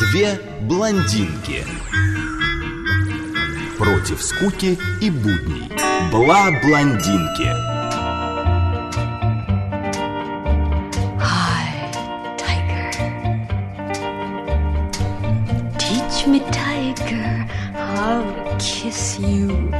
Две блондинки. Против скуки и будней. Бла-блондинки. Hi, tiger. Teach me, tiger, how to kiss you.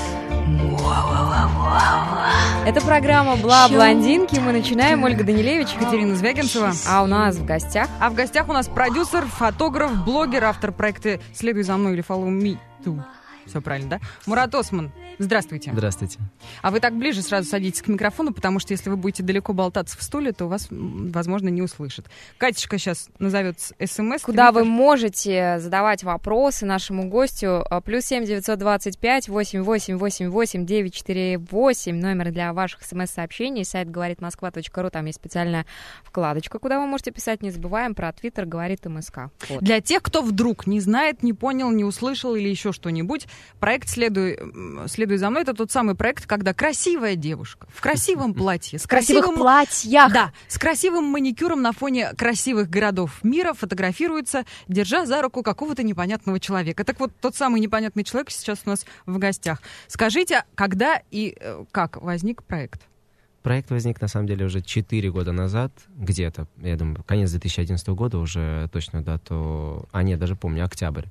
Это программа «Бла-блондинки». Мы начинаем. Ольга Данилевич, Екатерина Звягинцева. А у нас в гостях? А в гостях у нас продюсер, фотограф, блогер, автор проекта «Следуй за мной» или «Follow me too». Все правильно, да? Мурат Осман. Здравствуйте. Здравствуйте. А вы так ближе сразу садитесь к микрофону, потому что если вы будете далеко болтаться в стуле, то вас, возможно, не услышат. Катюшка сейчас назовет СМС. Куда вы можете задавать вопросы нашему гостю. +7 925 8888 948. Номер для ваших СМС-сообщений. Сайт говоритмосква.ру. Там есть специальная вкладочка, куда вы можете писать. Не забываем про Твиттер «Говорит МСК». Вот. Для тех, кто вдруг не знает, не понял, не услышал или еще что-нибудь, проект «Следуй за мной» — это тот самый проект, когда красивая девушка в красивом платье, в красивых платьях, да, с красивым маникюром на фоне красивых городов мира фотографируется, держа за руку какого-то непонятного человека. Так вот, тот самый непонятный человек сейчас у нас в гостях. Скажите, когда и как возник проект? Проект возник, на самом деле, уже 4 года назад, где-то, я думаю, конец 2011 года, уже точную дату, нет, даже помню, октябрь.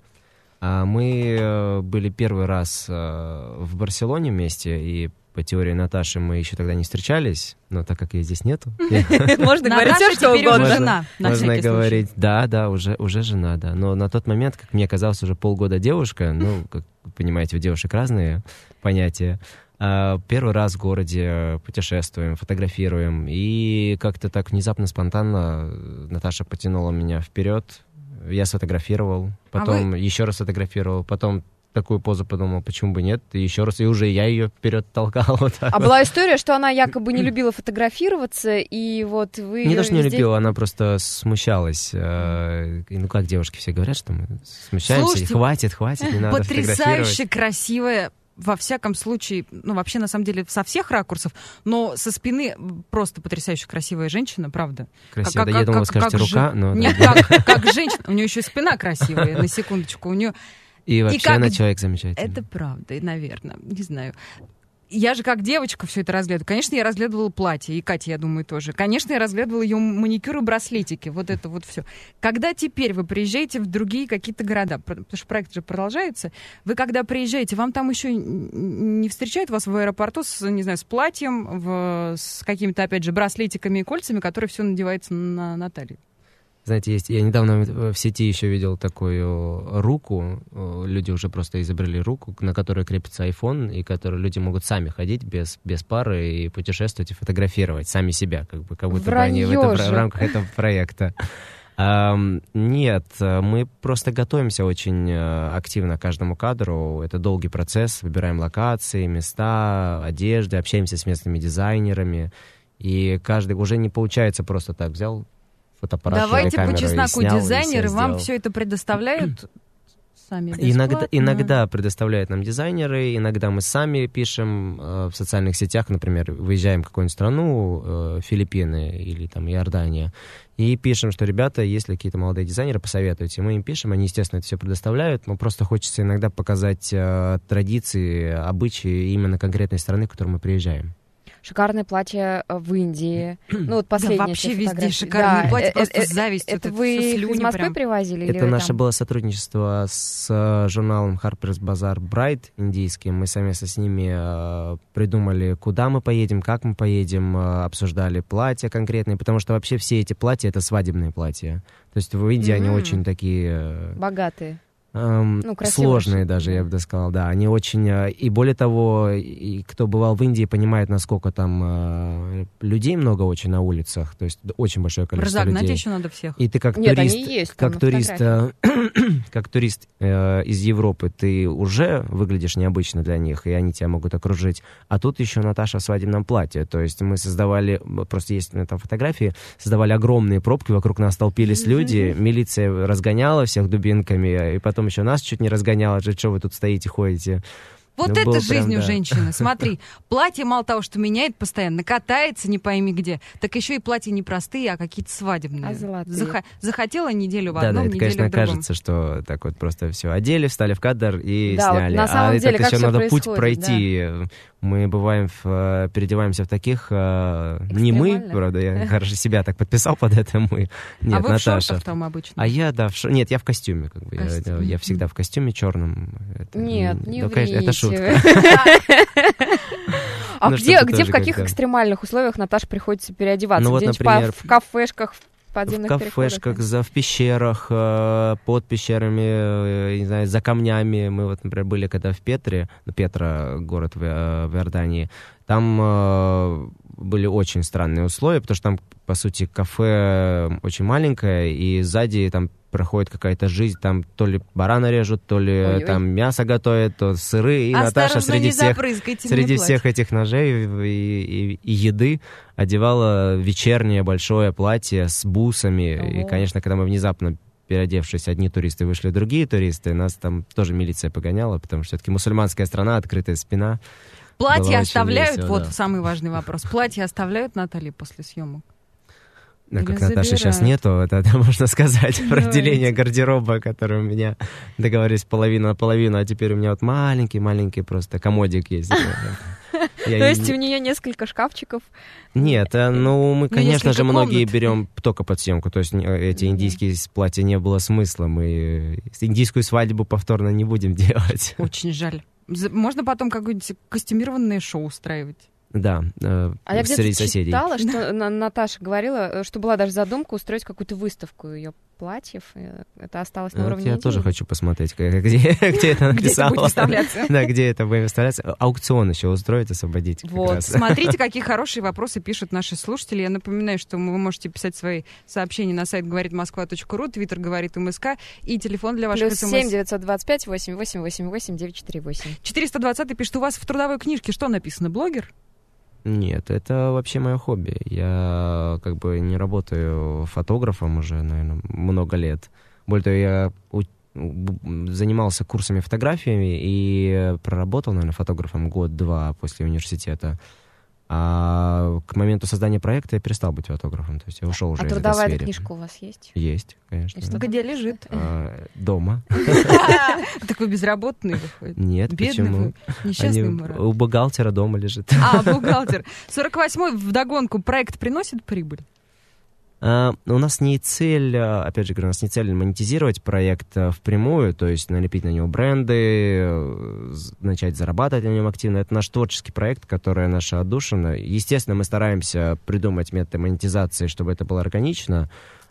Мы были первый раз в Барселоне вместе, и по теории Наташи мы еще тогда не встречались, но так как ее здесь нету... Можно говорить все, что угодно. Можно говорить, да, уже жена, да. Но на тот момент, как мне казалось, уже полгода девушка, ну, как вы понимаете, у девушек разные понятия. Первый раз в городе путешествуем, фотографируем, и как-то так внезапно, спонтанно Наташа потянула меня вперед. Я сфотографировал, потом еще раз фотографировал, потом такую позу подумал, почему бы нет, и еще раз, и уже я ее вперед толкал. Вот так. Была история, что она якобы не любила фотографироваться, и вот вы... Не то, что не любила, она просто смущалась. Ну, как девушки все говорят, что мы смущаемся, слушайте, хватит, не надо фотографировать. Потрясающе красивая, во всяком случае, ну, вообще, на самом деле, со всех ракурсов, но со спины просто потрясающе красивая женщина, правда. Красивая, да, я думал, вы скажете рука, но... Нет, как женщина, у нее еще и спина красивая, на секундочку, у нее... И вообще она человек замечательный. Это правда, наверное, не знаю. Я же как девочка все это разглядываю. Конечно, я разглядывала платье, и Катя, я думаю, тоже. Конечно, я разглядывала ее маникюр и браслетики, вот это вот все. Когда теперь вы приезжаете в другие какие-то города, потому что проект же продолжается, вы когда приезжаете, вам там еще не встречают вас в аэропорту с, не знаю, с платьем, с какими-то, опять же, браслетиками и кольцами, которые все надевается на талию? Знаете, я недавно в сети еще видел такую руку, люди уже просто изобрели руку, на которой крепится iPhone, и которую люди могут сами ходить без пары и путешествовать и фотографировать сами себя, как будто бы они в рамках этого проекта. Нет, мы просто готовимся очень активно к каждому кадру. Это долгий процесс, выбираем локации, места, одежды, общаемся с местными дизайнерами, и каждый уже не получается просто так взял фотоаппарат, давайте камеру, по чесноку, снял, дизайнеры вам все это предоставляют сами бесплатно? Иногда предоставляют нам дизайнеры, иногда мы сами пишем в социальных сетях, например, выезжаем в какую-нибудь страну, Филиппины или там Иордания, и пишем, что, ребята, если какие-то молодые дизайнеры, посоветуйте. Мы им пишем, они, естественно, это все предоставляют, но просто хочется иногда показать традиции, обычаи именно конкретной страны, в которую мы приезжаем. Шикарное платье в Индии. Ну, вот последние да, вообще везде шикарное платье, просто зависть. Это вы из Москвы привозили? Это наше было сотрудничество с журналом Harper's Bazaar Bride индийским. Мы совместно с ними придумали, куда мы поедем, как мы поедем, обсуждали платья конкретные, потому что вообще все эти платья — это свадебные платья. То есть в Индии они очень такие... богатые. Сложные даже, я бы сказал, да. Они очень... И более того, и кто бывал в Индии, понимает, насколько там людей много очень на улицах. То есть очень большое количество разогнать людей. Еще надо всех. И ты как турист из Европы, ты уже выглядишь необычно для них, и они тебя могут окружить. А тут еще Наташа в свадебном платье. То есть мы создавали, просто есть на там фотографии, создавали огромные пробки, вокруг нас толпились люди, милиция разгоняла всех дубинками, и потом еще нас чуть не разгоняла, что вы тут стоите, ходите. Вот Ну, это было жизнь прям, у да. женщины. Смотри, платье мало того, что меняет постоянно, катается не пойми где, так еще и платья не простые, а какие-то свадебные. А золотые. Захотела неделю в Да, одном, это, неделю конечно, в другом. кажется, что так вот просто все одели, встали в кадр и Да, вот сняли. на самом деле, это как еще всё надо путь происходит, пройти. Мы бываем, переодеваемся в таких... не мы, Экстремальных. правда, я, хорошо, себя так подписал под это мы. Нет, А вы в Наташа. шортах там обычно? А я, да, нет, я в костюме, как бы. Костюм. Я всегда в костюме черном. Нет, не ну, конечно, это врите шутка. вы. А Ну, где, что-то в тоже каких как-то. экстремальных условиях Наташе приходится переодеваться? Ну, вот, Где-нибудь например, в кафешках, в В подземных кафешках, переходах? в пещерах, под пещерами, не знаю, за камнями. Мы вот, например, были когда в Петре, Петра, город в Иордании, там были очень странные условия, потому что там, по сути, кафе очень маленькое, и сзади там проходит какая-то жизнь, там то ли барана режут, то ли Ой-ой. там мясо готовят, то сыры, и Наташа Осторожно, среди не всех... запрыскайте Среди мне всех платье. этих ножей и еды одевала вечернее большое платье с бусами. И, Ого. конечно, когда мы внезапно, переодевшись, одни туристы, вышли другие туристы, нас там тоже милиция погоняла, потому что все-таки мусульманская страна, открытая спина. Платье Было очень оставляют, весело, вот да. самый важный вопрос. Платье оставляют, Наталья, после съемок? А Или как Наташи сейчас забирают? нету, это можно сказать про Давайте. отделение гардероба, которое у меня, договорились, половина на половину, а теперь у меня вот маленький просто комодик есть. То есть у нее несколько шкафчиков. Нет, ну мы, Ну, конечно несколько же, многие комнат. берем только под съемку. То есть эти индийские платья не было смысла. Мы индийскую свадьбу повторно не будем делать. Очень жаль. Можно потом какое-нибудь костюмированное шоу устраивать. Да, А я среди где-то соседей. читала, что Наташа говорила, что была даже задумка устроить какую-то выставку ее платьев. Это осталось на Вот уровне я идеи. тоже хочу посмотреть, где это Где это написала. будет выставляться? Да, где это будет выставляться. Аукцион еще устроить, освободить. как Вот, раз. Смотрите, какие хорошие вопросы пишут наши слушатели. Я напоминаю, что вы можете писать свои сообщения на сайт говоритмосква.ру, твиттер говорит МСК и телефон для ваших Плюс смс. 7 925 8888 948. 420 пишет, у вас в трудовой книжке что написано? Блогер? Нет, это вообще мое хобби. Я как бы не работаю фотографом уже, наверное, много лет. Более того, я занимался курсами фотографиями и проработал, наверное, фотографом год-два после университета. А к моменту создания проекта я перестал быть фотографом. То есть я ушел уже А из этой трудовая сферы. книжка у вас есть? Есть, конечно. И что Где лежит? Дома. Такой безработный выходит. Нет, Бедный почему? вы, несчастный Они Мурат. у бухгалтера дома лежит. А, бухгалтер. 48-й вдогонку. Проект приносит прибыль? У нас не цель, опять же говорю, у нас не цель монетизировать проект впрямую, то есть налепить на него бренды, начать зарабатывать на нем активно. Это наш творческий проект, который наша отдушина. Естественно, мы стараемся придумать методы монетизации, чтобы это было органично.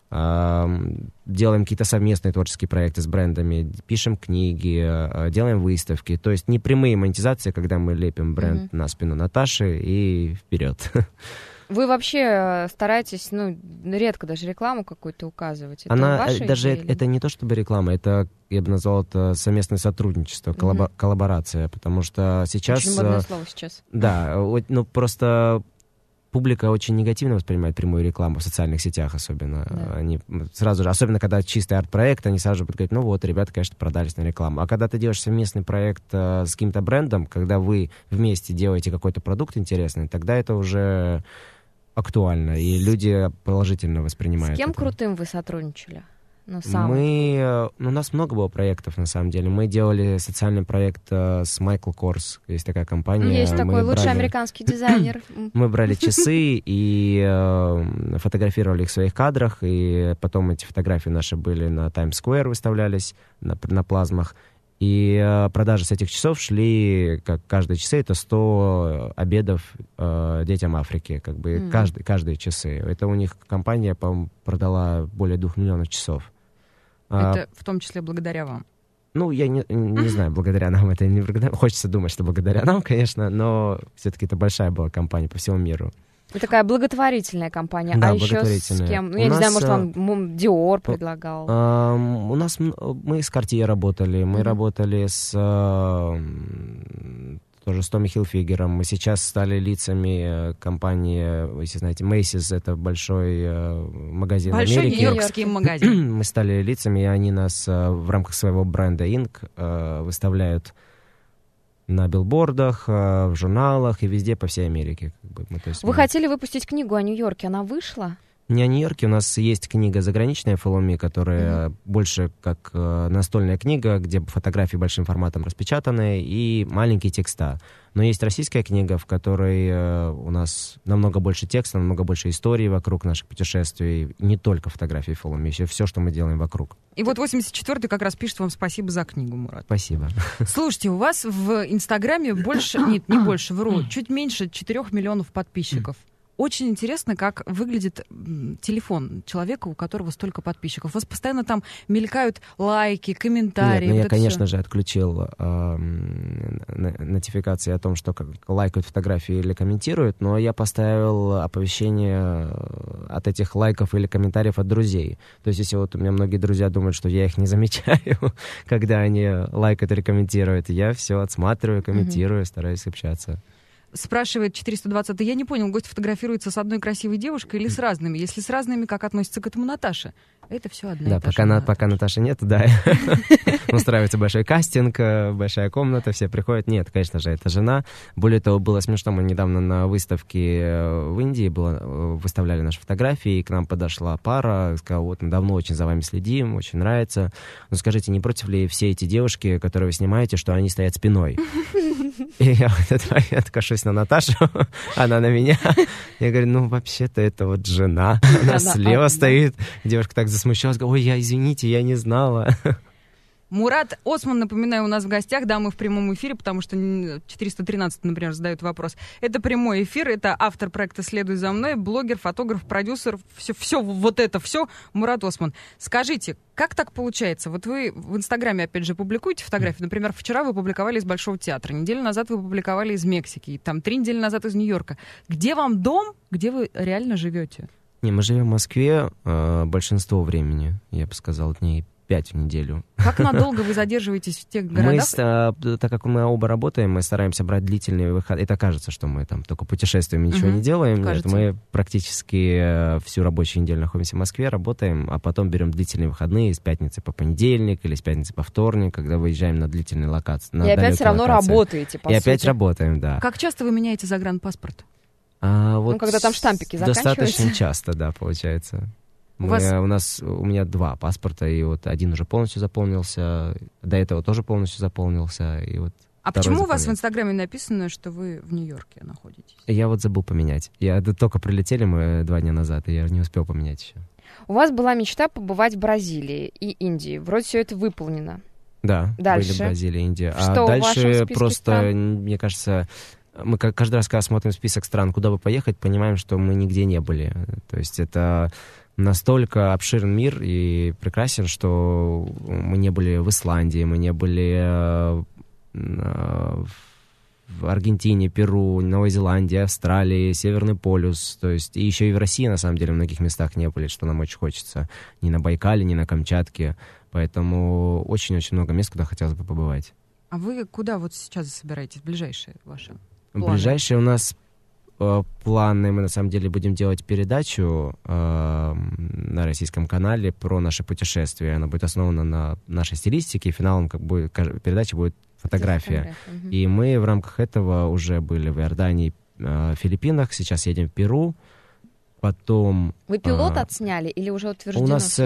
Делаем какие-то совместные творческие проекты с брендами, пишем книги, делаем выставки. То есть не прямые монетизации, когда мы лепим бренд на спину Наташи и вперед. Вы вообще стараетесь, редко даже рекламу какую-то указывать. Это Она ваша даже идея или- это не то чтобы реклама, это, я бы назвал это совместное сотрудничество, коллаборация, потому что сейчас... Очень модное слово сейчас. Да, просто публика очень негативно воспринимает прямую рекламу в социальных сетях особенно. Да. Они сразу же, особенно когда чистый арт-проект, они сразу же будут говорить, ребята, конечно, продались на рекламу. А когда ты делаешь совместный проект с каким-то брендом, когда вы вместе делаете какой-то продукт интересный, тогда это уже актуально, и люди положительно воспринимают С кем это. крутым вы сотрудничали? У нас много было проектов, на самом деле. Мы делали социальный проект с Michael Kors, есть такая компания. Есть такой Мы лучший брали- американский дизайнер. Мы брали часы и фотографировали их в своих кадрах, и потом эти фотографии наши были на Times Square, выставлялись на плазмах. И продажи с этих часов шли, как каждые часы, это 100 обедов детям Африки, как бы каждые часы. Это у них компания, по-моему, продала более 2 миллионов часов. Это в том числе благодаря вам. Я не знаю, благодаря нам это не благодаря. Хочется думать, что благодаря нам, конечно, но все-таки это большая была компания по всему миру. Вы такая благотворительная компания. Да, А еще с благотворительная. кем? У Я не знаю, нас, может, вам Dior предлагал. Мы с Cartier работали, мы работали с тоже с Томми Хилфигером. Мы сейчас стали лицами компании, вы все знаете, Macy's, это большой магазин Большой Америки. нью-йоркский магазин. Мы стали лицами, и они нас в рамках своего бренда Inc. Выставляют на билбордах, в журналах и везде по всей Америке. Вы хотели выпустить книгу о Нью-Йорке, она вышла? Не о Нью-Йорке, у нас есть книга заграничная Follow Me, которая больше как настольная книга, где фотографии большим форматом распечатаны и маленькие текста. Но есть российская книга, в которой у нас намного больше текста, намного больше истории вокруг наших путешествий, не только фотографии Follow Me, еще все, что мы делаем вокруг. И вот 84-й как раз пишет вам спасибо за книгу, Мурат. Спасибо. Слушайте, у вас в Инстаграме больше, нет, не больше, вру, чуть меньше 4 миллионов подписчиков. Очень интересно, как выглядит телефон человека, у которого столько подписчиков. У вас постоянно там мелькают лайки, комментарии. Нет, вот я, конечно же, отключил нотификации о том, что лайкают фотографии или комментируют, но я поставил оповещение от этих лайков или комментариев от друзей. То есть, если вот у меня многие друзья думают, что я их не замечаю, когда они лайкают или комментируют, я все отсматриваю, комментирую, стараюсь общаться. Спрашивает 420, я не понял, гость фотографируется с одной красивой девушкой или с разными? Если с разными, как относится к этому Наташа? Это все одна и та же. Да, пока Наташи нет, да. Устраивается большой кастинг, большая комната, все приходят. Нет, конечно же, это жена. Более того, было смешно, мы недавно на выставке в Индии выставляли наши фотографии, и к нам подошла пара, сказала, вот мы давно очень за вами следим, очень нравится. Но скажите, не против ли все эти девушки, которые вы снимаете, что они стоят спиной? И я откашусь на Наташу, она на меня. Я говорю, ну, вообще-то это вот жена. Она слева стоит. Девушка так засмущалась, говорит, ой, извините, я не знала. Мурат Осман, напоминаю, у нас в гостях, да, мы в прямом эфире, потому что 413, например, задают вопрос. Это прямой эфир, это автор проекта «Следуй за мной», блогер, фотограф, продюсер, все вот это все Мурат Осман. Скажите, как так получается? Вот вы в Инстаграме, опять же, публикуете фотографии. Например, вчера вы публиковали из Большого театра, неделю назад вы публиковали из Мексики, там 3 недели назад из Нью-Йорка. Где вам дом, где вы реально живете? Не, мы живем в Москве большинство времени, я бы сказал, дней 5 в неделю. Как надолго вы задерживаетесь в тех городах? Так как мы оба работаем, мы стараемся брать длительные выходы. Это кажется, что мы там только путешествуем и ничего не делаем. Нет, мы практически всю рабочую неделю находимся в Москве, работаем, а потом берем длительные выходные с пятницы по понедельник или с пятницы по вторник, когда выезжаем на длительные локации. И опять все равно работаете, по сути. И опять работаем, да. Как часто вы меняете загранпаспорт? Когда там штампики заканчиваются. Достаточно часто, да, получается. У меня 2 паспорта, и вот один уже полностью заполнился, до этого тоже полностью заполнился. И вот почему у вас в Инстаграме написано, что вы в Нью-Йорке находитесь? Я вот забыл поменять. Только прилетели мы 2 дня назад, и я не успел поменять еще. У вас была мечта побывать в Бразилии и Индии. Вроде все это выполнено. Да, дальше. Были Бразилия, Индия. Что дальше просто, стран? Мне кажется... Мы каждый раз, когда смотрим список стран, куда бы поехать, понимаем, что мы нигде не были. То есть это настолько обширен мир и прекрасен, что мы не были в Исландии, мы не были в Аргентине, Перу, Новой Зеландии, Австралии, Северный полюс. То есть и еще и в России, на самом деле, в многих местах не были, что нам очень хочется. Ни на Байкале, ни на Камчатке. Поэтому очень-очень много мест, куда хотелось бы побывать. А вы куда вот сейчас собираетесь, ближайшие ваши планы? Ближайшие у нас планы. Мы, на самом деле, будем делать передачу на российском канале про наши путешествия. Она будет основана на нашей стилистике. Финалом передачи будет фотография. И мы в рамках этого уже были в Иордании, Филиппинах. Сейчас едем в Перу. Потом... Вы пилот отсняли или уже утверждено? У нас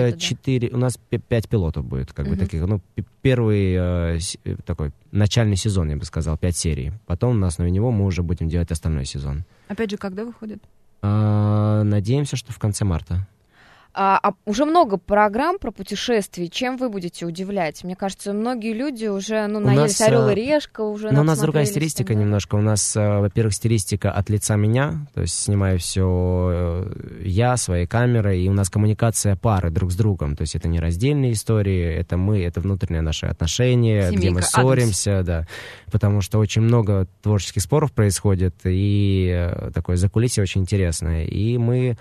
5 пилотов будет, таких. Первый такой начальный сезон, я бы сказал, 5 серий. Потом на основе него мы уже будем делать остальной сезон. Опять же, когда выходит? Надеемся, что в конце марта. Уже много программ про путешествия. Чем вы будете удивлять? Мне кажется, многие люди уже наелись «Орел и решка», уже у нас другая стилистика немножко. У нас, во-первых, стилистика от лица меня, то есть снимаю все я, своей камерой, и у нас коммуникация пары друг с другом. То есть это не раздельные истории, это мы, это внутренние наши отношения, семейка, где мы ссоримся, да. Потому что очень много творческих споров происходит, и такое закулисье очень интересное. И мы...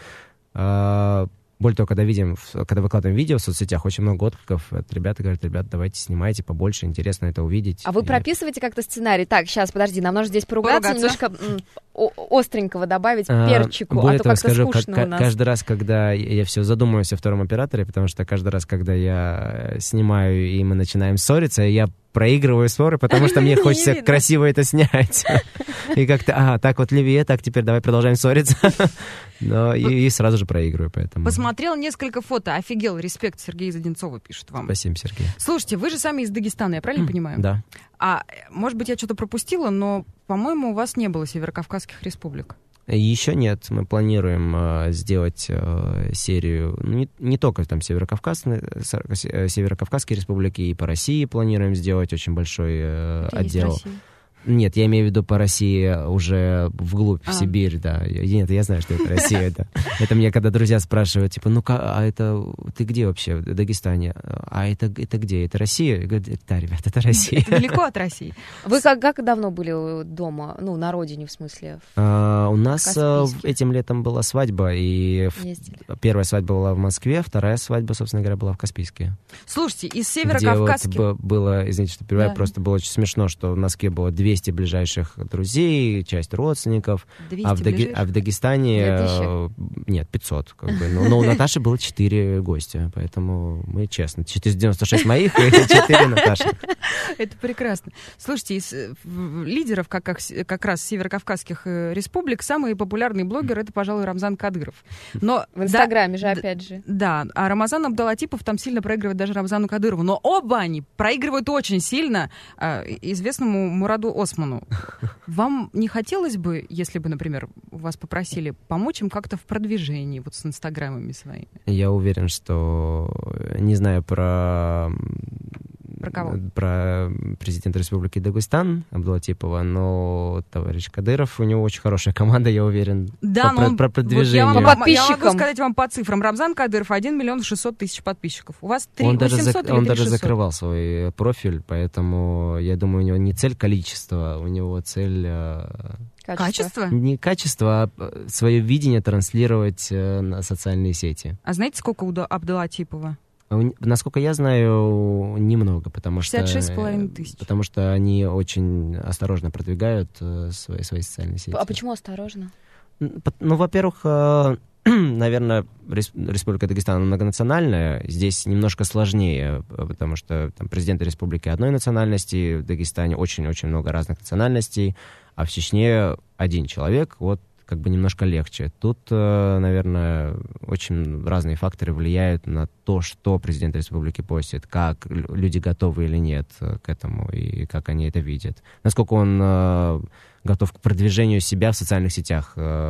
Более того, когда выкладываем видео в соцсетях, очень много откликов от ребят, говорят, давайте снимайте побольше, интересно это увидеть. А вы прописываете как-то сценарий? Так, сейчас, подожди, нам нужно здесь поругаться. Немножко остренького добавить, перчику, более то того, как-то скажу, скучно у нас. Каждый раз, когда я все задумываюсь о втором операторе, потому что каждый раз, когда я снимаю, и мы начинаем ссориться, я проигрываю ссоры, потому что мне хочется красиво это снять. И как-то, так вот левее, так теперь давай продолжаем ссориться. Но и сразу же проигрываю, поэтому... Посмотрел несколько фото, офигел, респект, Сергей из Одинцова пишет вам. Спасибо, Сергей. Слушайте, вы же сами из Дагестана, я правильно понимаю? Да. Может быть, я что-то пропустила, но, по-моему, у вас не было северокавказских республик. Еще нет. Мы планируем сделать серию не только там Северокавказские республики, и по России планируем сделать очень большой отдел. Нет, я имею в виду по России уже вглубь, в Сибирь, да. Нет, я знаю, что это Россия, да. Это мне, когда друзья спрашивают, типа, это ты где вообще в Дагестане? А это где? Это Россия? Я говорю, да, ребят, это Россия. Это далеко от России. Вы как давно были дома? Ну, на родине, в смысле? У нас этим летом была свадьба, и первая свадьба была в Москве, вторая свадьба, собственно говоря, была в Каспийске. Слушайте, из северокавказских... Где вот было, извините, что перебиваю, просто было очень смешно, что в Москве было 200 ближайших друзей, часть родственников, а в Дагестане нет, 500. Но у Наташи было 4 гостя, поэтому мы честно, 496 моих и 4 Наташи. Это прекрасно. Слушайте, из лидеров как раз северокавказских республик самый популярный блогер — это, пожалуй, Рамзан Кадыров. Но в Инстаграме же, опять же. Да, а Рамазан Абдалатипов там сильно проигрывает даже Рамзану Кадырову. Но оба они проигрывают очень сильно известному Мураду Осману. Вам не хотелось бы, если бы, например, вас попросили помочь им как-то в продвижении вот с инстаграмами своими? Я уверен, что не знаю про кого? Про президента Республики Дагестан Абдулатипова, но товарищ Кадыров, у него очень хорошая команда, я уверен, да, про продвижение. Вот я могу сказать вам по цифрам. Рамзан Кадыров 1 600 000 подписчиков. У вас 3 800 Он даже закрывал свой профиль, поэтому я думаю, у него не цель количества, у него цель... Качество? Не качество, а свое видение транслировать на социальные сети. А знаете, сколько у Абдулатипова? Насколько я знаю, немного, потому 66,5 тысяч. Потому что они очень осторожно продвигают свои социальные сети. А почему осторожно? Ну, во-первых, наверное, Республика Дагестан многонациональная. Здесь немножко сложнее, потому что там президенты республики одной национальности, в Дагестане очень-очень много разных национальностей, а в Чечне один человек, вот как бы немножко легче. Тут, наверное, очень разные факторы влияют на то, что президент республики постит, как люди готовы или нет к этому, и как они это видят. Насколько он готов к продвижению себя в социальных сетях.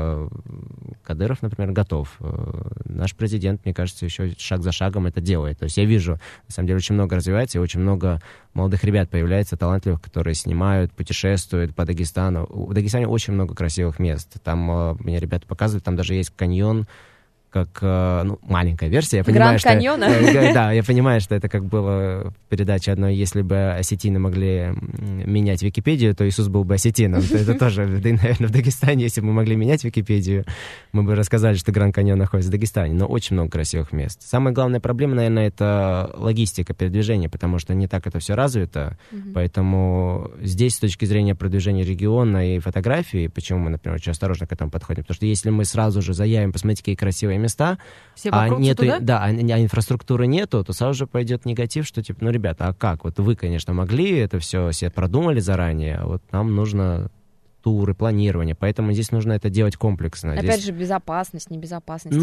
Кадыров, например, готов. Наш президент, мне кажется, еще шаг за шагом это делает. То есть я вижу, на самом деле, очень много развивается, и очень много молодых ребят появляется, талантливых, которые снимают, путешествуют по Дагестану. В Дагестане очень много красивых мест. Там мне ребята показывают, там даже есть каньон, как маленькая версия. Я понимаю, Гранд Каньона? Да, я понимаю, что это как было в передаче одной, если бы осетины могли менять Википедию, то Иисус был бы осетином. Это тоже, наверное, в Дагестане, если бы мы могли менять Википедию, мы бы рассказали, что Гранд Каньон находится в Дагестане. Но очень много красивых мест. Самая главная проблема, наверное, это логистика передвижения, потому что не так это все развито. Поэтому здесь, с точки зрения продвижения региона и фотографии, почему мы, например, очень осторожно к этому подходим, потому что если мы сразу же заявим, посмотрите, какие красивые места, все нету, туда? Да, а инфраструктуры нету, то сразу же пойдет негатив, что типа, ребята, а как? Вот вы, конечно, могли это все себе продумали заранее, а вот нам нужно туры, планирование, поэтому здесь нужно это делать комплексно. Опять здесь... же, безопасность, небезопасность.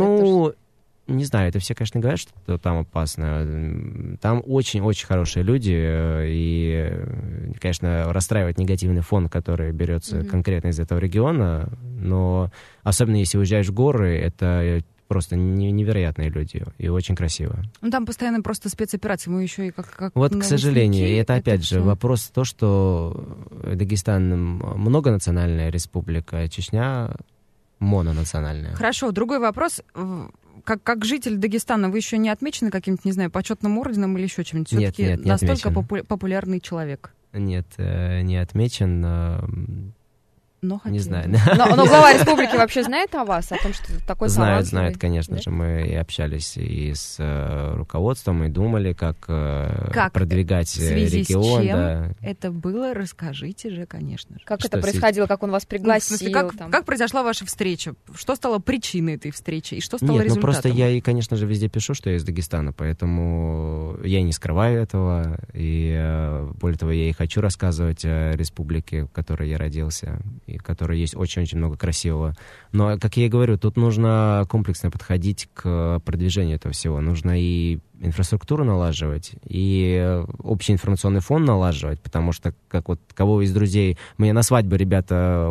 Не знаю, это все, конечно, говорят, что там опасно. Там очень-очень хорошие люди, и, конечно, расстраивает негативный фон, который берется конкретно из этого региона, но особенно если уезжаешь в горы, это просто невероятные люди, и очень красиво. Ну, там постоянно просто спецоперации, мы еще и как вот, к сожалению, и это опять же вопрос то, что Дагестан многонациональная республика, а Чечня мононациональная. Хорошо, другой вопрос. Как житель Дагестана вы еще не отмечены каким-то, не знаю, почетным орденом или еще чем-нибудь? Все-таки нет, настолько популярный человек. Нет, не отмечен. Но хотели. Не знаю. Но глава республики вообще знает о вас, о том, что такой талантливый? Знает, конечно же. Мы и общались и с руководством, и думали, как продвигать в связи регион. С чем да. это было, расскажите же, конечно же. Как Что это происходило, как он вас пригласил? В смысле, как произошла ваша встреча? Что стало причиной этой встречи? И что стало Нет, результатом? просто я, и, конечно же, везде пишу, что я из Дагестана, поэтому я не скрываю этого. И более того, я и хочу рассказывать о республике, в которой я родился, и в которой есть очень-очень много красивого. Но, как я и говорю, тут нужно комплексно подходить к продвижению этого всего. Нужно и инфраструктуру налаживать, и общий информационный фон налаживать, потому что, как вот кого из друзей... Мне на свадьбу ребята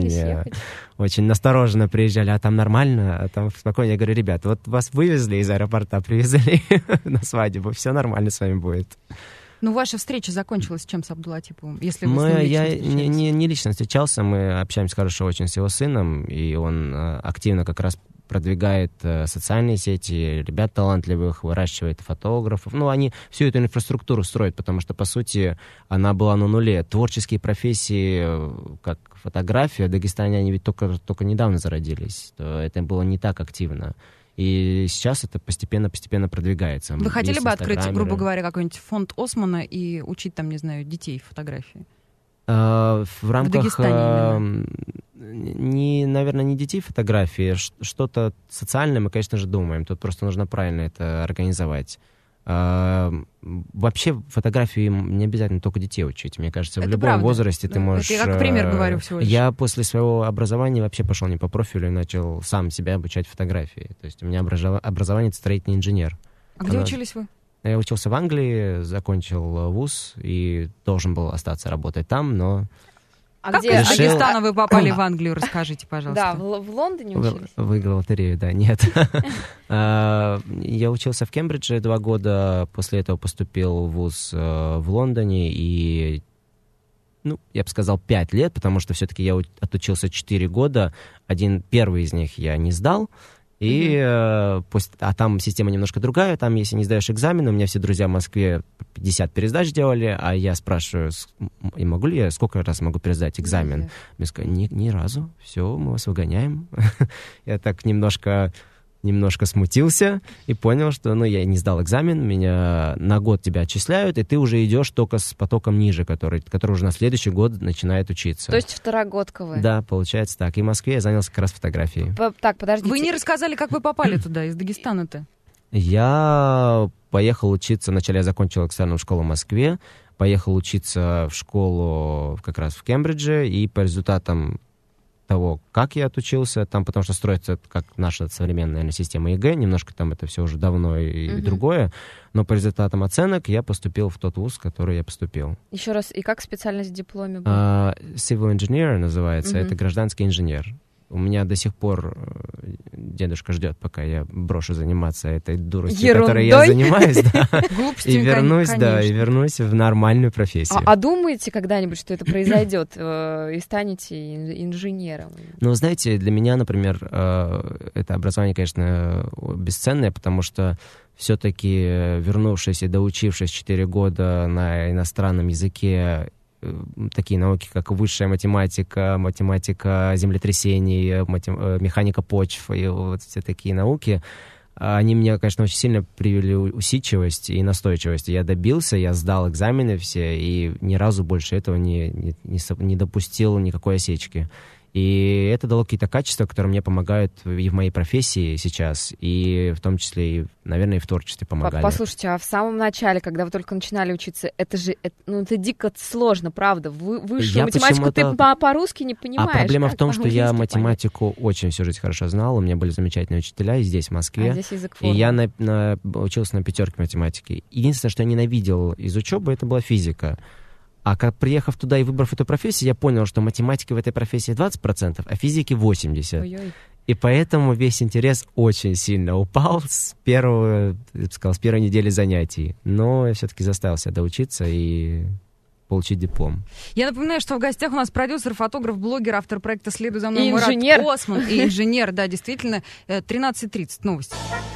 очень настороженно приезжали, а там нормально, а там спокойно. Я говорю, ребят, вот вас вывезли из аэропорта, привезли на свадьбу, все нормально с вами будет. Ну, ваша встреча закончилась чем с Абдулатиповым, если вы с ним лично встречались? Я не лично встречался, мы общаемся хорошо очень с его сыном, и он активно как раз продвигает социальные сети, ребят талантливых, выращивает фотографов. Ну, они всю эту инфраструктуру строят, потому что, по сути, она была на нуле. Творческие профессии, как фотография, в Дагестане, они ведь только недавно зародились. Это было не так активно. И сейчас это постепенно продвигается. Вы хотели бы открыть, грубо говоря, какой-нибудь фонд Османа и учить там, не знаю, детей фотографии? В рамках, Дагестане наверное, не детей фотографии, что-то социальное мы, конечно же, думаем. Тут просто нужно правильно это организовать. Вообще фотографии не обязательно только детей учить. Мне кажется, в любом возрасте ты можешь... Это я как пример говорю всего лишь. Я после своего образования вообще пошел не по профилю и начал сам себя обучать фотографии. То есть у меня образование — строительный инженер. А где учились вы? Я учился в Англии, закончил вуз и должен был остаться работать там, но... Как из Дагестана вы попали в Англию, расскажите, пожалуйста. Да, в Лондоне учились? Выиграл лотерею, да, нет. Я учился в Кембридже 2 года, после этого поступил в вуз в Лондоне, и, я бы сказал, 5 лет, потому что все-таки я отучился 4 года, первый из них я не сдал, а там система немножко другая, там, если не сдаешь экзамен, у меня все друзья в Москве 50 пересдач делали, а я спрашиваю, сколько раз могу пересдать экзамен? Мне сказали, ни разу, все, мы вас выгоняем. Я так немножко смутился и понял, что я не сдал экзамен, меня на год тебя отчисляют, и ты уже идешь только с потоком ниже, который уже на следующий год начинает учиться. То есть второгодка вы? Да, получается так. И в Москве я занялся как раз фотографией. Так, подождите. Вы не рассказали, как вы попали туда, из Дагестана-то? Я поехал учиться, вначале я закончил экстерную школу в Москве, поехал учиться в школу как раз в Кембридже, и по результатам того, как я отучился там, потому что строится как наша современная, наверное, система ЕГЭ, немножко там это все уже давно и другое, но по результатам оценок я поступил в тот вуз, в который я поступил. Еще раз, и как специальность в дипломе была? Civil Engineer называется, это гражданский инженер. У меня до сих пор дедушка ждет, пока я брошу заниматься этой дуростью, которой я занимаюсь, и вернусь в нормальную профессию. А думаете когда-нибудь, что это произойдет, и станете инженером? Знаете, для меня, например, это образование, конечно, бесценное, потому что все-таки, вернувшись и доучившись 4 года на иностранном языке, такие науки, как высшая математика, математика землетрясений, механика почв и вот все такие науки, они мне, конечно, очень сильно привели усидчивость и настойчивость. Я добился, я сдал экзамены все, и ни разу больше этого не допустил никакой осечки. И это дало какие-то качества, которые мне помогают и в моей профессии сейчас, и в том числе, наверное, и в творчестве помогали. Послушайте, а в самом начале, когда вы только начинали учиться, это же это дико сложно, правда? Высшую математику ты по-русски не понимаешь. А проблема в том, что я математику очень всю жизнь хорошо знал, у меня были замечательные учителя и здесь, в Москве. Здесь язык формы. И я учился на 5 математики. Единственное, что я ненавидел из учебы, это была физика. А как приехав туда и выбрав эту профессию, я понял, что математики в этой профессии 20%, а физики 80%. Ой-ой. И поэтому весь интерес очень сильно упал с первой недели занятий. Но я все-таки заставил себя доучиться и получить диплом. Я напоминаю, что в гостях у нас продюсер, фотограф, блогер, автор проекта «Следуй за мной» и Мурат инженер. Осман. И инженер, да, действительно. 13:30. Новости.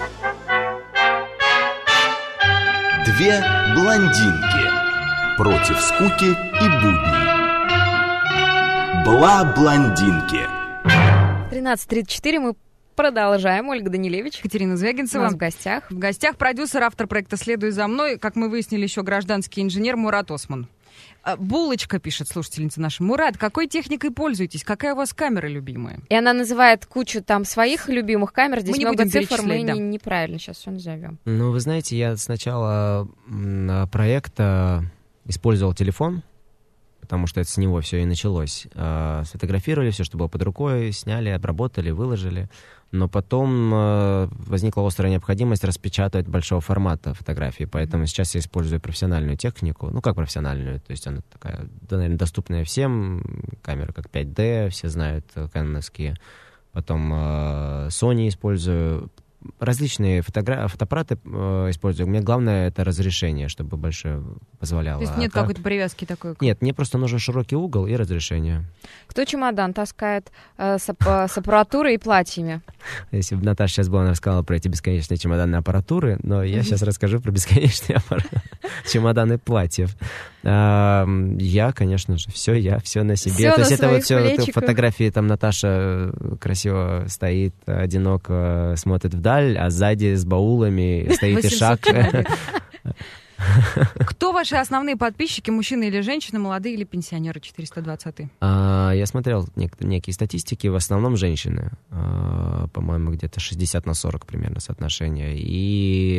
2 блондинки против скуки и будней. Бла-блондинки. 13:34 мы продолжаем. Ольга Данилевич. Екатерина У Звягинцева. нас в гостях. В гостях продюсер, автор проекта «Следуй за мной», как мы выяснили, еще гражданский инженер Мурат Осман. Булочка, пишет слушательница наша. Мурат, какой техникой пользуетесь? Какая у вас камера любимая? И она называет кучу там своих любимых камер. Здесь Мы не много будем цифр, мы перечислять, да. неправильно сейчас все назовем. Ну, вы знаете, я с начала проекта использовал телефон, потому что это с него все и началось. Сфотографировали все, что было под рукой, сняли, обработали, выложили. Но потом возникла острая необходимость распечатывать большого формата фотографии, поэтому сейчас я использую профессиональную технику. Ну, как профессиональную, то есть она такая, да, наверное, доступная всем. Камеры как 5D, все знают, каноновские. Потом Sony использую. Различные фотоаппараты использую. Мне главное — это разрешение, чтобы больше позволяло. То есть нет какой-то привязки такой? Нет, мне просто нужен широкий угол и разрешение. Кто чемодан таскает с аппаратурой и платьями? Если бы Наташа сейчас была, она рассказала про эти бесконечные чемоданные аппаратуры, но я сейчас расскажу про бесконечные чемоданы платьев. Я, конечно же, все на себе. Всё То есть на это вот своих все плечиках. фотографии, там Наташа красиво стоит, одиноко смотрит вдаль, а сзади с баулами стоит 800 Ишак. человек. Кто ваши основные подписчики, мужчины или женщины, молодые или пенсионеры, 420-й? Я смотрел некие статистики, в основном женщины. По-моему, где-то 60/40 примерно соотношение. И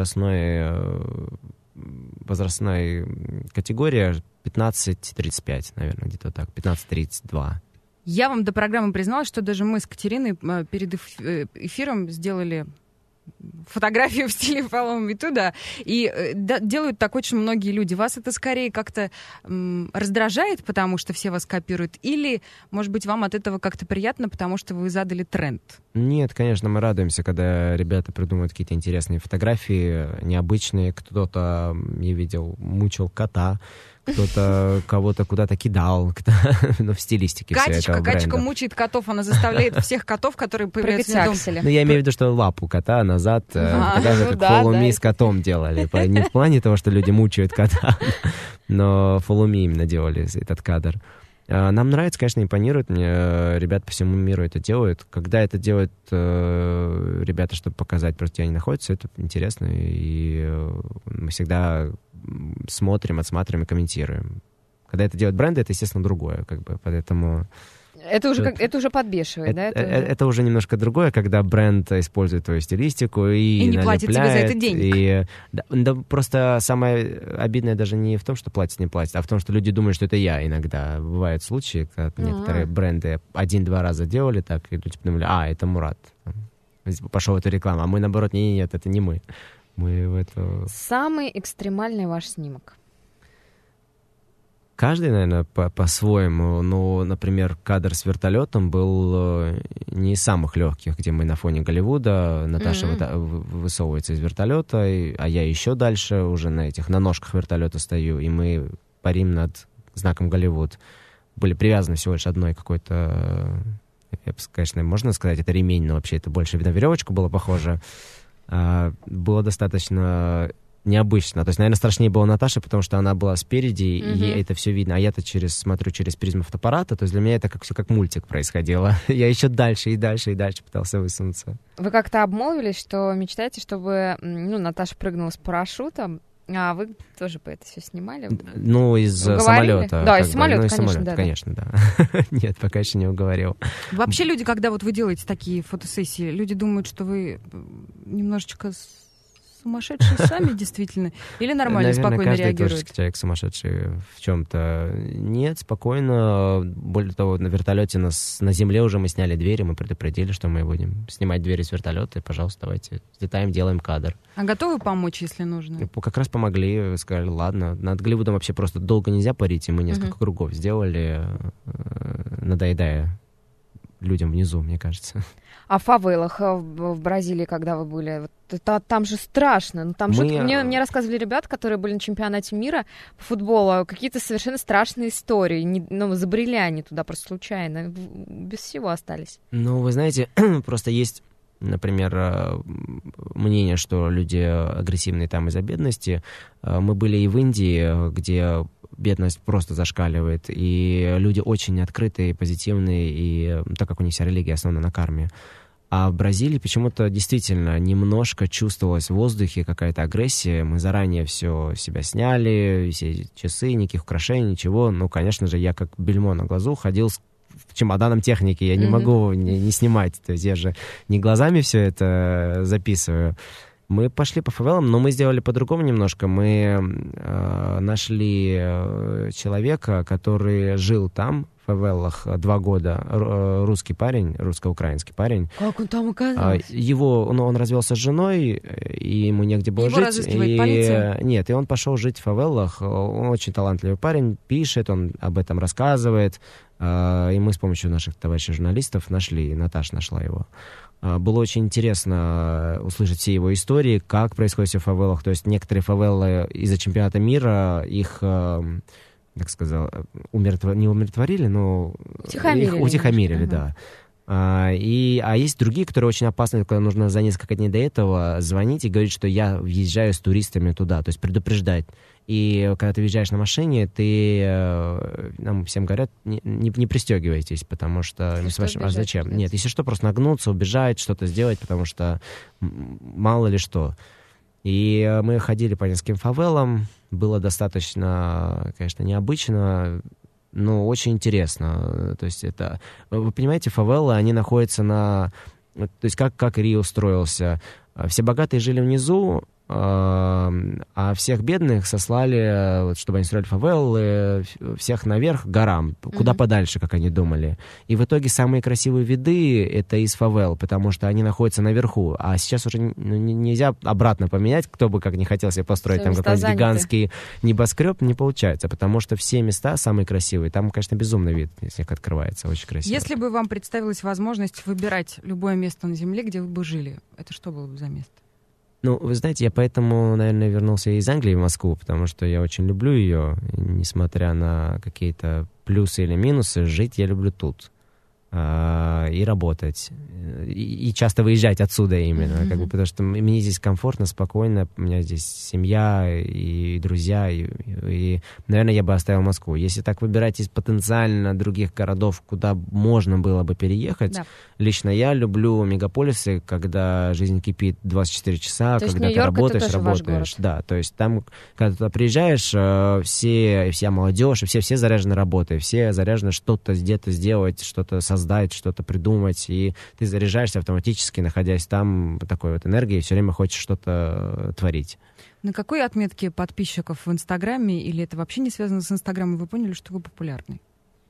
возрастная категория 15-35, наверное, где-то так, 15-32. Я вам до программы призналась, что даже мы с Катериной перед эфиром сделали фотографию в стиле Follow Me To, да, и делают так очень многие люди. Вас это скорее как-то раздражает, потому что все вас копируют, или, может быть, вам от этого как-то приятно, потому что вы задали тренд? Нет, конечно, мы радуемся, когда ребята придумывают какие-то интересные фотографии, необычные. Кто-то, я видел, мучил кота, кто-то кого-то куда-то кидал, но в стилистике все этого Катечка бренда. мучает котов, она заставляет всех котов, которые появляются в дом. Пропятяксили. Ну, я имею в виду, что лапу кота назад, так же, ну как да, Follow да. Me с котом делали. Не в плане того, что люди мучают кота, но Follow Me именно делали этот кадр. Нам нравится, конечно, импонирует. Мне ребята по всему миру это делают. Когда это делают ребята, чтобы показать, просто где они находятся, это интересно. И мы всегда смотрим, отсматриваем и комментируем. Когда это делают бренды, это, естественно, другое. Поэтому... Это уже подбешивает, да? Это уже немножко другое, когда бренд использует твою стилистику и не платит тебе за это денег. Да, просто самое обидное даже не в том, что платит, не платит, а в том, что люди думают, что это я иногда. Бывают случаи, когда некоторые бренды 1-2 раза делали так, и люди подумали, это Мурат. Пошел эту рекламу, а мы, наоборот, нет, это не мы. Мы в это... Самый экстремальный ваш снимок? Каждый, наверное, по-своему. Ну, например, кадр с вертолетом был не из самых легких, где мы на фоне Голливуда. Наташа высовывается из вертолета, а я еще дальше уже на ножках вертолета стою, и мы парим над знаком Голливуд. Были привязаны всего лишь одной какой-то... Конечно, можно сказать, это ремень, но вообще это больше на веревочку было похоже. Было достаточно... необычно. То есть, наверное, страшнее было Наташе, потому что она была спереди, и ей это все видно. А я-то смотрю через призму фотоаппарата, то есть для меня это все как мультик происходило. Я еще дальше и дальше и дальше пытался высунуться. Вы как-то обмолвились, что мечтаете, чтобы Наташа прыгнула с парашютом, а вы тоже бы это все снимали? Ну, из Уговорили? самолета. Да, из самолета, конечно, самолета, да. Конечно, да. Нет, пока еще не уговорил. Вообще люди, когда вот вы делаете такие фотосессии, люди думают, что вы немножечко... сумасшедшие сами, действительно? Или нормально, наверное, спокойно каждый реагируют? творческий человек сумасшедший в чем-то. Нет, спокойно. Более того, на вертолете на земле уже мы сняли двери, мы предупредили, что мы будем снимать двери с вертолета, и, пожалуйста, давайте взлетаем, делаем кадр. А готовы помочь, если нужно? Как раз помогли, сказали, ладно. Над Голливудом вообще просто долго нельзя парить, и мы несколько кругов сделали, надоедая людям внизу, мне кажется. А в фавелах в Бразилии, когда вы были, там же страшно. Ну, там мне рассказывали ребята, которые были на чемпионате мира по футболу, какие-то совершенно страшные истории. Забрели они туда просто случайно, без всего остались. Ну, вы знаете, просто есть, например, мнение, что люди агрессивные там из-за бедности. Мы были и в Индии, где бедность просто зашкаливает, и люди очень открытые, позитивные, и так как у них вся религия основана на карме. А в Бразилии почему-то действительно немножко чувствовалась в воздухе какая-то агрессия. Мы заранее все себя сняли, все часы, никаких украшений, ничего. Ну, конечно же, я как бельмо на глазу ходил с чемоданом техники. Я не могу не снимать. То есть я же не глазами все это записываю. Мы пошли по фавелам, но мы сделали по-другому немножко. Мы нашли человека, который жил там, в фавелах, 2 года. Русский парень, русско-украинский парень. Как он там оказался? Он развелся с женой, и ему негде было его жить. разыскивает полиция? Нет, и он пошел жить в фавелах. Он очень талантливый парень, пишет, он об этом рассказывает. И мы с помощью наших товарищей-журналистов нашли, Наташа нашла его. Было очень интересно услышать все его истории, как происходит все в фавелах. То есть некоторые фавелы из-за чемпионата мира, их, так сказал, не умиротворили, но их утихомирили, да. А есть другие, которые очень опасны, когда нужно за несколько дней до этого звонить и говорить, что я въезжаю с туристами туда, то есть предупреждать. И когда ты въезжаешь на машине, нам всем говорят, не пристегивайтесь, потому что... зачем? Нет, если что, просто нагнуться, убежать, что-то сделать, потому что мало ли что. И мы ходили по нескольким фавелам, было достаточно, конечно, необычно, но очень интересно. То есть это... Вы понимаете, фавелы, они находятся на... То есть как Рио строился. Все богатые жили внизу, а всех бедных сослали, чтобы они строили фавелы, всех наверх, горам, куда подальше, как они думали. И в итоге самые красивые виды — это из фавел, потому что они находятся наверху. А сейчас уже нельзя обратно поменять, кто бы как не хотел себе построить там какой-нибудь гигантский небоскреб, не получается, потому что все места самые красивые. Там, конечно, безумный вид из них открывается, очень красиво. Если бы вам представилась возможность выбирать любое место на Земле, где вы бы жили, это что было бы за место? Ну, вы знаете, я поэтому, наверное, вернулся из Англии в Москву, потому что я очень люблю ее, несмотря на какие-то плюсы или минусы, жить я люблю тут. И работать. И часто выезжать отсюда именно, как бы, потому что мне здесь комфортно, спокойно, у меня здесь семья и друзья, и, наверное, я бы оставил Москву. Если так выбирать из потенциально других городов, куда можно было бы переехать, да. Лично я люблю мегаполисы, когда жизнь кипит 24 часа, то когда ты работаешь. Да, то есть там, когда ты туда приезжаешь, вся молодежь, все заряжены работой, все заряжены что-то где-то сделать, что-то создать, что-то придумать, и ты заряжаешься автоматически, находясь там, такой вот энергией, и все время хочешь что-то творить. На какой отметке подписчиков в Инстаграме, или это вообще не связано с Инстаграмом, вы поняли, что вы популярный?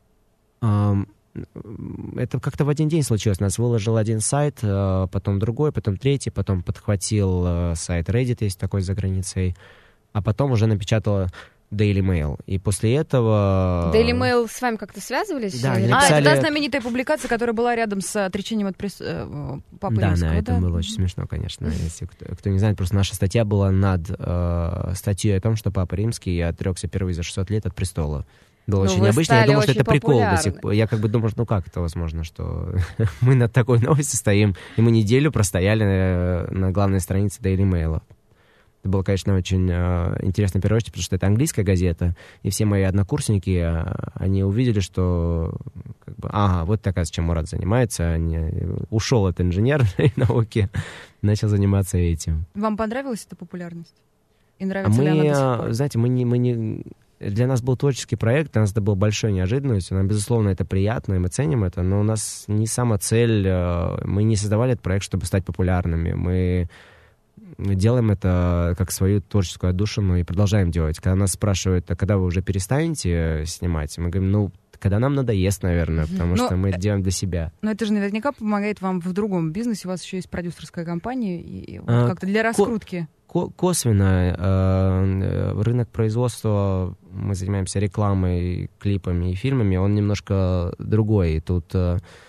Это как-то в один день случилось. Нас выложил один сайт, потом другой, потом третий, потом подхватил сайт Reddit, есть такой за границей, а потом уже напечатала Daily Mail. И после этого... Daily Mail с вами как-то связывались? Да, написали... это та знаменитая публикация, которая была рядом с отречением от Папы да, Римского. Да, это было очень смешно, конечно. Если кто не знает, просто наша статья была над статьей о том, что Папа Римский отрекся впервые за 600 лет от престола. Было очень необычно. Я думал, что это прикол до сих пор. Я как бы думал, как это возможно, что мы над такой новостью стоим, и мы неделю простояли на главной странице Daily Mail. Это было, конечно, очень интересно, в первую очередь, потому что это английская газета, и все мои однокурсники, они увидели, что, вот такая, чем Мурат занимается, ушел от инженерной науки, начал заниматься этим. Вам понравилась эта популярность? И нравится ли она до сих пор? Знаете, для нас был творческий проект, для нас это была большая неожиданность, нам, безусловно, это приятно, и мы ценим это, но у нас не сама цель, мы не создавали этот проект, чтобы стать популярными, мы делаем это как свою творческую отдушину и продолжаем делать. Когда нас спрашивают, а когда вы уже перестанете снимать, мы говорим, когда нам надоест, наверное, потому что мы это делаем для себя. Но это же наверняка помогает вам в другом бизнесе, у вас еще есть продюсерская компания, и как-то для раскрутки. Косвенно. Рынок производства, мы занимаемся рекламой, клипами и фильмами, он немножко другой. Тут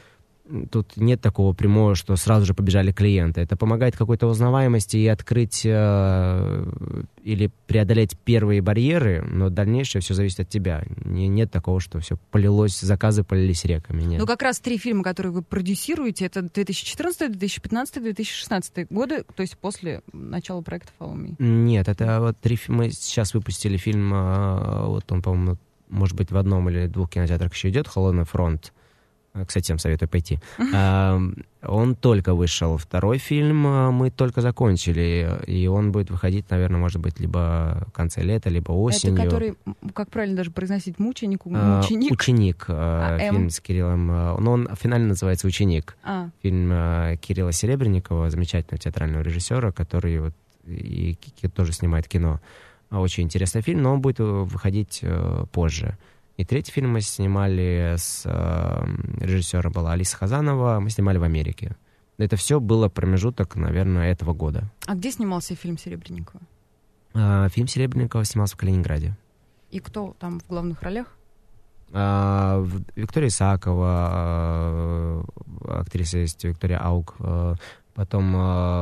тут нет такого прямого, что сразу же побежали клиенты. Это помогает какой-то узнаваемости и открыть или преодолеть первые барьеры, но дальнейшее все зависит от тебя. Нет такого, что все полилось, заказы полились реками. Нет. Ну, как раз 3 фильма, которые вы продюсируете, это 2014, 2015, 2016 годы, то есть после начала проекта Follow Me. Нет, это вот 3 фильма. Мы сейчас выпустили фильм, вот он, по-моему, может быть, в одном или 2 кинотеатрах еще идет, «Холодный фронт». Кстати, всем советую пойти. Он только вышел. 2-й фильм мы только закончили, и он будет выходить, наверное, может быть, либо в конце лета, либо осенью. Это который, как правильно даже произносить, «Мученик»? «Ученик», фильм с Кириллом. Но он финально называется «Ученик». Фильм Кирилла Серебренникова, замечательного театрального режиссера, который вот и тоже снимает кино. Очень интересный фильм, но он будет выходить позже. И 3-й фильм мы снимали с режиссером, была Алиса Хазанова, мы снимали в Америке. Это все было промежуток, наверное, этого года. А где снимался фильм Серебренникова? Фильм Серебренникова снимался в Калининграде. И кто там в главных ролях? Виктория Исакова, актриса есть Виктория Аук. Потом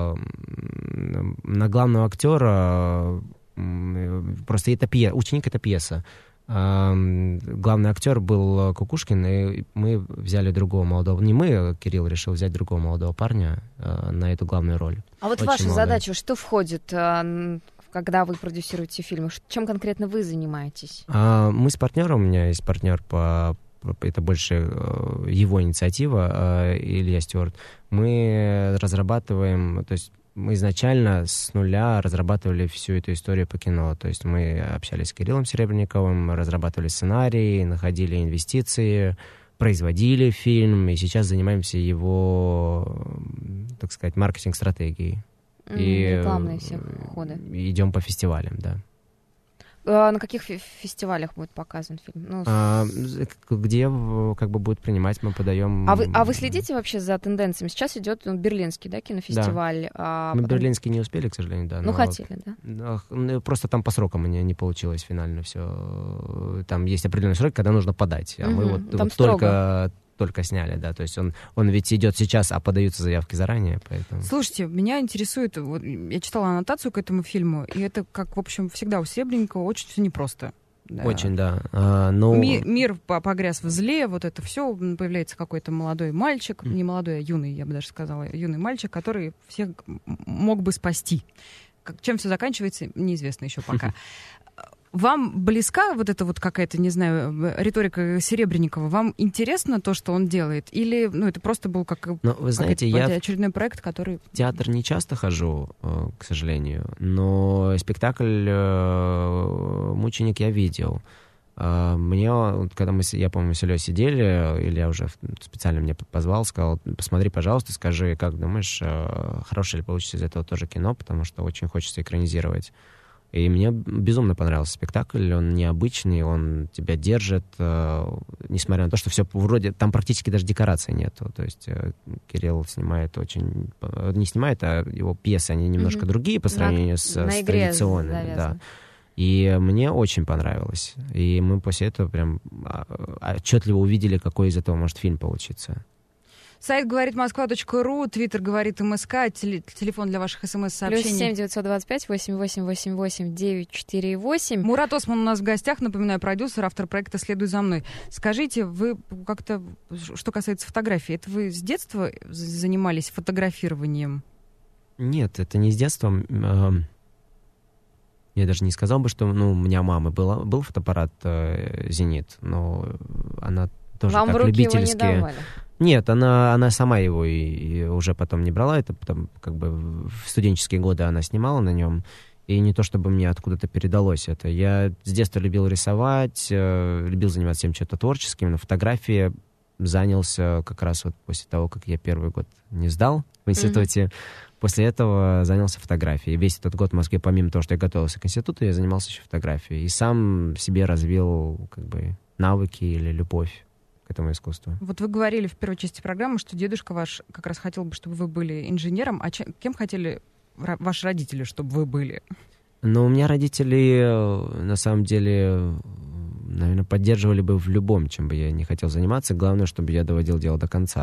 на главного актера, просто это «Ученик» — это пьеса. Главный актер был Кукушкин, и мы взяли другого молодого... Не мы, Кирилл решил взять другого молодого парня на эту главную роль. А вот ваша задача, что входит, когда вы продюсируете фильмы? Чем конкретно вы занимаетесь? Мы с партнером, у меня есть партнер это больше его инициатива, Илья Стюарт. Мы разрабатываем, то есть мы изначально с нуля разрабатывали всю эту историю по кино. То есть мы общались с Кириллом Серебренниковым, разрабатывали сценарий, находили инвестиции, производили фильм, и сейчас занимаемся его, так сказать, маркетинг-стратегией. И рекламные все ходы. Идем по фестивалям, да. На каких фестивалях будет показан фильм? Где как бы будет принимать, мы подаем... А вы следите вообще за тенденциями? Сейчас идет Берлинский, да, кинофестиваль? Да. Мы Берлинский не успели, к сожалению, да. Ну, хотели, да? Просто там по срокам не получилось финально все. Там есть определенный срок, когда нужно подать. А мы вот только сняли, да, то есть он ведь идет сейчас, а подаются заявки заранее, поэтому... Слушайте, меня интересует, вот, я читала аннотацию к этому фильму, и это, как, в общем, всегда у Серебренникова очень все непросто. Да. Очень, да. Мир погряз в зле, вот это все, появляется какой-то молодой мальчик, не молодой, а юный, я бы даже сказала, юный мальчик, который всех мог бы спасти. Чем все заканчивается, неизвестно еще пока. Вам близка вот эта вот какая-то, не знаю, риторика Серебренникова? Вам интересно то, что он делает? Или, это просто был вы знаете, я очередной проект, который... В театр не часто хожу, к сожалению, но спектакль «Мученик» я видел. Мне, когда я, по-моему, с Ильей сидели, Илья уже специально меня позвал, сказал: посмотри, пожалуйста, скажи, как думаешь, хорошее ли получится из этого тоже кино, потому что очень хочется экранизировать. И мне безумно понравился спектакль, он необычный, он тебя держит, несмотря на то, что все вроде, там практически даже декораций нету, то есть Кирилл снимает не снимает, а его пьесы, они немножко другие по сравнению с традиционными, да. И мне очень понравилось, и мы после этого прям отчетливо увидели, какой из этого может фильм получиться. Сайт говорит Москва.ру, Твиттер говорит МСК, телефон для ваших смс-сообщений. +7 925 8888 948. Мурат Осман у нас в гостях, напоминаю, продюсер, автор проекта «Следуй за мной». Скажите, вы как-то, что касается фотографии, это вы с детства занимались фотографированием? Нет, это не с детства. Я даже не сказал бы, что у меня мамы был фотоаппарат «Зенит», но она тоже вам так в руки любительски... его не давали? Нет, она сама его и уже потом не брала. Это потом, как бы в студенческие годы она снимала на нем. И не то, чтобы мне откуда-то передалось это. Я с детства любил рисовать, любил заниматься всем чем-то творческим. На фотографии занялся как раз вот после того, как я первый год не сдал в институте. После этого занялся фотографией. Весь этот год в Москве, помимо того, что я готовился к институту, я занимался еще фотографией. И сам себе развил как бы навыки или любовь к этому искусству. Вот вы говорили в первой части программы, что дедушка ваш как раз хотел бы, чтобы вы были инженером. А кем хотели ваши родители, чтобы вы были? Ну, у меня родители, на самом деле, наверное, поддерживали бы в любом, чем бы я не хотел заниматься. Главное, чтобы я доводил дело до конца.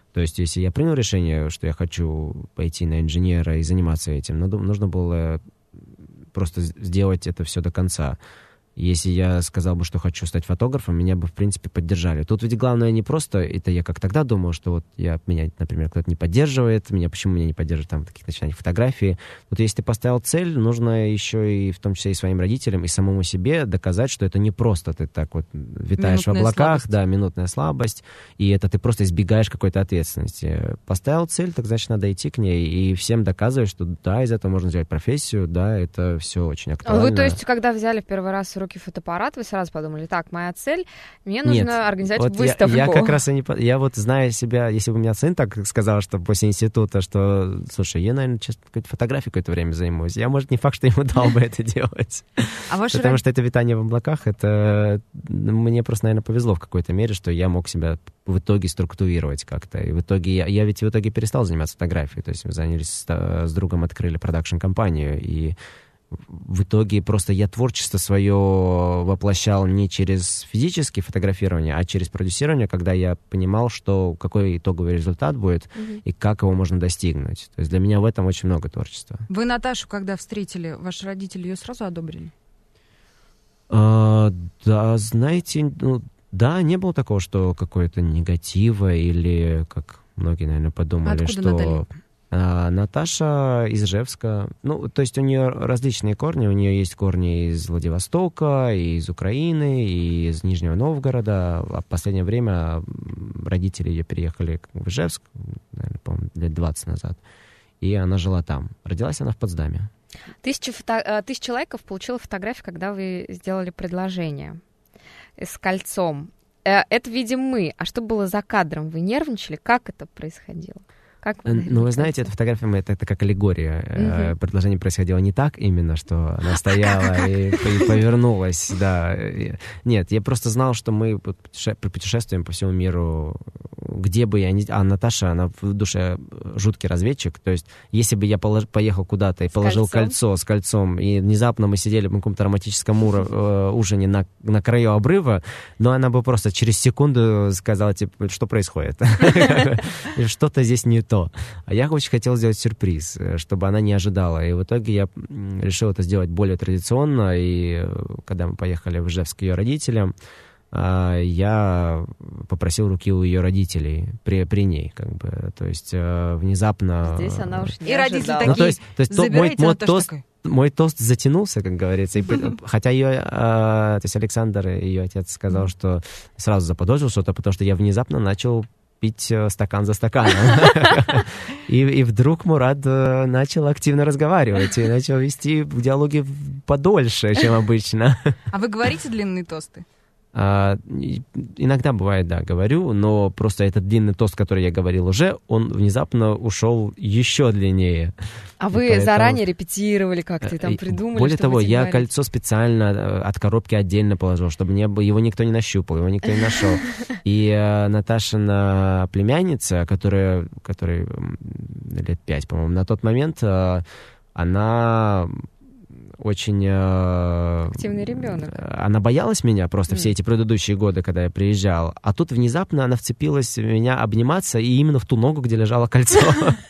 То есть, если я принял решение, что я хочу пойти на инженера и заниматься этим, нужно было просто сделать это все до конца. Если я сказал бы, что хочу стать фотографом, меня бы, в принципе, поддержали. Тут ведь главное не просто, это я как тогда думал, что вот меня, например, кто-то не поддерживает, почему меня не поддерживают там в таких начинаниях фотографии. Вот если ты поставил цель, нужно еще и в том числе и своим родителям, и самому себе доказать, что это не просто ты так вот витаешь в облаках, да, минутная слабость, и это ты просто избегаешь какой-то ответственности. Поставил цель, так значит, надо идти к ней, и всем доказывать, что да, из этого можно сделать профессию, да, это все очень актуально. Вы, то есть, когда взяли в первый раз в руки фотоаппарат, вы сразу подумали, так, моя цель, мне нужно организовать вот выставку. Я как раз я вот, зная себя, если бы у меня сын так сказал, что после института, что, слушай, я, наверное, сейчас фотографией какое-то время займусь, я, может, не факт, что ему дал бы это делать. Потому что это витание в облаках, это мне просто, наверное, повезло в какой-то мере, что я мог себя в итоге структурировать как-то. И в итоге я ведь в итоге перестал заниматься фотографией, то есть мы занялись с другом, открыли продакшн-компанию, и в итоге просто я творчество свое воплощал не через физическое фотографирование, а через продюсирование, когда я понимал, что какой итоговый результат будет и как его можно достигнуть. То есть для меня в этом очень много творчества. Вы Наташу, когда встретили, ваши родители ее сразу одобрили? Да, знаете, да, не было такого, что какое-то негатива или, как многие, наверное, подумали, откуда что... Наталья? Наташа из Ижевска. То есть у нее различные корни. У нее есть корни из Владивостока, и из Украины, и из Нижнего Новгорода. А в последнее время родители ее переехали в Ижевск, наверное, по-моему, лет 20 назад. И она жила там. Родилась она в Потсдаме. 1000 лайков получила фотографию, когда вы сделали предложение с кольцом. Это видим мы. А что было за кадром? Вы нервничали? Как это происходило? Вы знаете, эта фотография, это как аллегория. Предложение происходило не так именно, что она стояла и повернулась, да. Нет, я просто знал, что мы путешествуем по всему миру, где бы я ни... А Наташа, она в душе жуткий разведчик, то есть если бы я поехал куда-то и положил кольцо с кольцом, и внезапно мы сидели в каком-то романтическом ужине на краю обрыва, но она бы просто через секунду сказала, типа, что происходит? Что-то здесь не то. А я очень хотел сделать сюрприз, чтобы она не ожидала. И в итоге я решил это сделать более традиционно. И когда мы поехали в Ижевск к ее родителям, я попросил руки у ее родителей при ней, как бы. То есть внезапно... Здесь она уж не и ожидала. родители такие, мой тост затянулся, как говорится. Хотя то есть Александр, ее отец, сказал, что сразу заподозрил что-то, потому что я внезапно начал пить стакан за стаканом. И вдруг Мурад начал активно разговаривать и начал вести диалоги подольше, чем обычно. А вы говорите длинные тосты? Иногда бывает, да, говорю, но просто этот длинный тост, который я говорил уже, он внезапно ушел еще длиннее. А вы заранее репетировали как-то и там придумали? Более того, я говорить? кольцо специально от коробки отдельно положил, чтобы его никто не нащупал, его никто не нашел. И Наташина племянница, которой лет 5, по-моему, на тот момент, она... очень... активный ребенок. Она боялась меня просто все эти предыдущие годы, когда я приезжал. А тут внезапно она вцепилась в меня обниматься, и именно в ту ногу, где лежало кольцо.